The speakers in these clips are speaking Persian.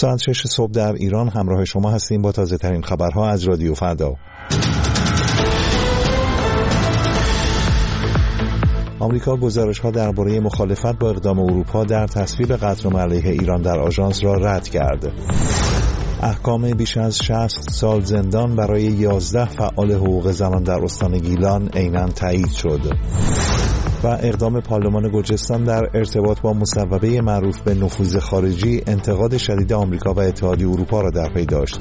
ساعت 6 صبح در ایران همراه شما هستیم با تازه ترین خبرها از رادیو فردا. آمریکا گزارش‌ها درباره مخالفت با اقدام اروپا در تصویب قطعنامه علیه ایران در آژانس را رد کرد. احکام بیش از 60 سال زندان برای 11 فعال حقوق زنان در استان گیلان عیناً تایید شد. و اقدام پارلمان گرجستان در ارتباط با مصوبه معروف به نفوذ خارجی انتقاد شدید آمریکا و اتحادیه اروپا را در پی داشت.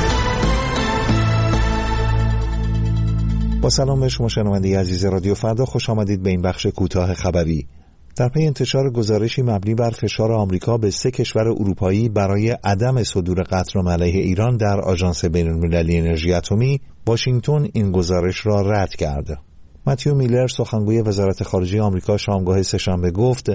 با سلام به شما شنونده عزیز رادیو فردا، خوش آمدید به این بخش کوتاه خبری. در پی انتشار گزارشی مبنی بر فشار آمریکا به 3 کشور اروپایی برای عدم صدور قطعنامه علیه ایران در آژانس بین‌المللی انرژی اتمی، واشنگتن این گزارش را رد کرد. متیو میلر سخنگوی وزارت خارجه آمریکا شامگاه سه‌شنبه گفت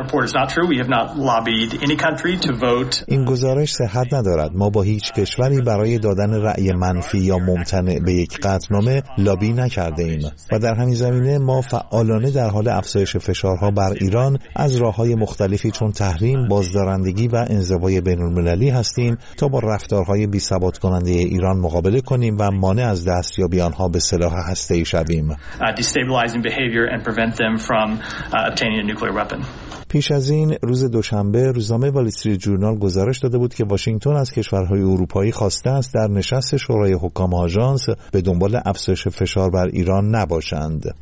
این گزارش صحت ندارد. ما با هیچ کشوری برای دادن رأی منفی یا ممتنع به یک قطعنامه لابی نکرده ایم و در همین زمینه ما فعالانه در حال افزایش فشارها بر ایران از راه‌های مختلفی چون تحریم، بازدارندگی و انزوای بین‌المللی هستیم تا با رفتارهای بی‌ثبات کننده ایران مقابله کنیم و مانع از دستیابی آنها به سلاح هسته‌ای شویم. destabilizing behavior and prevent them from obtaining a nuclear weapon. پیش از این روز دوشنبه روزنامه وال استریت جورنال گزارش داده بود که واشنگتن از کشورهای اروپایی خواسته است در نشست شورای حکام آژانس به دنبال افزایش فشار بر ایران نباشند.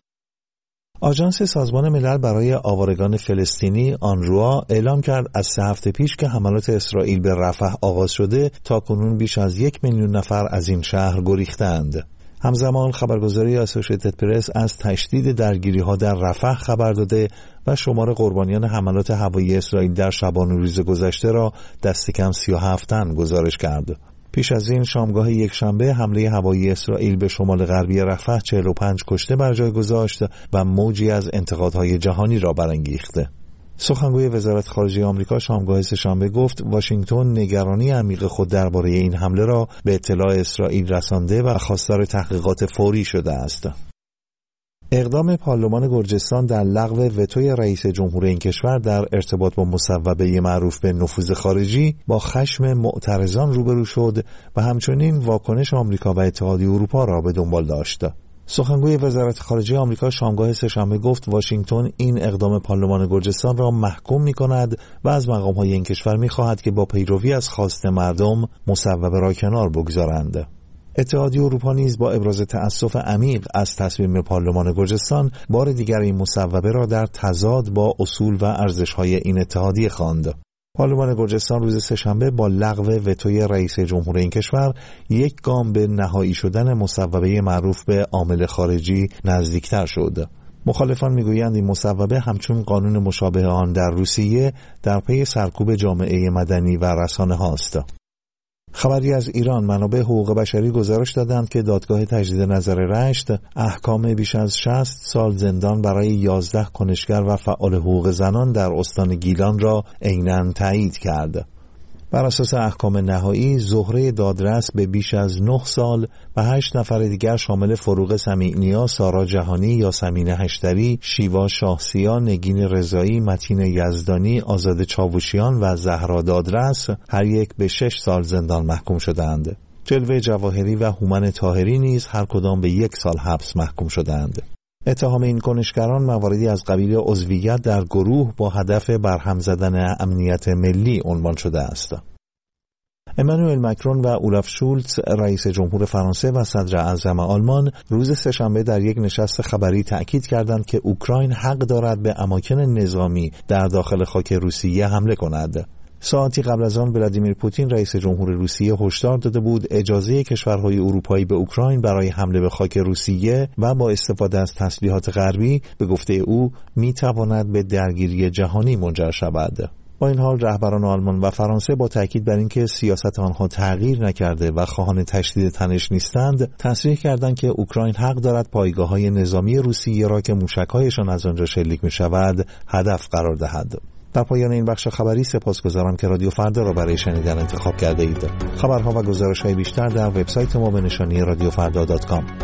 آژانس سازمان ملل برای آوارگان فلسطینی آنروا اعلام کرد از 3 هفته پیش که حملات اسرائیل به رفح آغاز شده تاکنون بیش از 1 میلیون نفر از این شهر گریختند. همزمان خبرگزاری اسوسییتد پرس از تشدید درگیری‌ها در رفح خبر داده و شمار قربانیان حملات هوایی اسرائیل در شبانه روز گذشته را دست کم 37 تن گزارش کرد. پیش از این شامگاه یکشنبه حمله هوایی اسرائیل به شمال غربی رفح 45 کشته بر جای گذاشت و موجی از انتقادهای جهانی را برانگیخته. سخنگوی وزارت خارجه آمریکا شامگاه سه‌شنبه گفت واشنگتن نگرانی عمیق خود درباره این حمله را به اطلاع اسرائیل رسانده و خواستار تحقیقات فوری شده است. اقدام پارلمان گرجستان در لغو وتوی رئیس جمهور این کشور در ارتباط با مصوبه معروف به نفوذ خارجی با خشم معترضان روبرو شد و همچنین واکنش آمریکا و اتحادیه اروپا را به دنبال داشت. سخنگوی وزارت خارجه آمریکا شامگاه سه‌شنبه گفت واشنگتن این اقدام پارلمان گرجستان را محکوم می‌کند و از مقام‌های این کشور می‌خواهد که با پیروی از خواست مردم مصوبه را کنار بگذارند. اتحادیه اروپا نیز با ابراز تأسف عمیق از تصمیم پارلمان گرجستان بار دیگر این مصوبه را در تضاد با اصول و ارزش‌های این اتحادیه خواند. پارلمان گرجستان روز سه‌شنبه با لغو وتوی رئیس جمهور این کشور یک گام به نهایی شدن مصوبه معروف به عامل خارجی نزدیکتر شد. مخالفان میگویند این مصوبه همچون قانون مشابه آن در روسیه در پی سرکوب جامعه مدنی و رسانه هاست. خبری از ایران، منابع حقوق بشری گزارش دادند که دادگاه تجدید نظر رشت احکام بیش از 60 سال زندان برای 11 کنشگر و فعال حقوق زنان در استان گیلان را عیناً تایید کرد. بر اساس احکام نهایی، زهره دادرس به بیش از 9 سال و 8 نفر دیگر شامل فروغ سمیعنیا، سارا جهانی، یاسمین هشتری، شیوا شاهسیا، نگین رضایی، متین یزدانی، آزاد چاوشیان و زهرا دادرس هر یک به 6 سال زندان محکوم شدند. جلوه جواهری و هومن طاهری نیز هر کدام به 1 سال حبس محکوم شدند. اتهام این کنشگران مواردی از قبیل عضویت در گروه با هدف برهم زدن امنیت ملی عنوان شده است. امانوئل مکرون و اولاف شولتز رئیس جمهور فرانسه و صدر اعظم آلمان روز سه‌شنبه در یک نشست خبری تأکید کردند که اوکراین حق دارد به اماکن نظامی در داخل خاک روسیه حمله کند. ساعتی قبل از آن ولادیمیر پوتین رئیس جمهور روسیه هشدار داده بود اجازه کشورهای اروپایی به اوکراین برای حمله به خاک روسیه و با استفاده از تسلیحات غربی به گفته او میتواند به درگیری جهانی منجر شود. با این حال رهبران آلمان و فرانسه با تاکید بر اینکه سیاست آنها تغییر نکرده و خواهان تشدید تنش نیستند، تصریح کردند که اوکراین حق دارد پایگاه‌های نظامی روسیه را که موشک‌هایشان از آنجا شلیک می‌شود هدف قرار دهد. در پایان این بخش خبری سپاسگزارم که رادیو فردا را برای شنیدن انتخاب کرده اید. خبرها و گزارش‌های بیشتر در وبسایت ما به نشانی radiofrda.com.